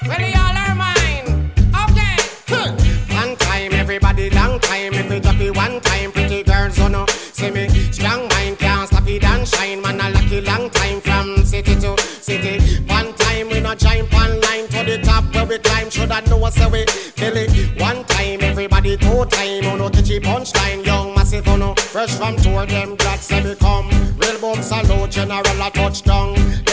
Well, they all are mine. Okay. One time, everybody, long time. If we drop it one time, pretty girls, oh no. See me, strong mind can't stop it and shine. Man, a lucky long time from city to city. One time, we not jump on line to the top where we climb. Should I know what's away? Billy, one time, everybody, two time. Oh no, catchy punchline, young massive, oh no. Fresh from tour, them glad say me come. Real boom salute, general a touchdown.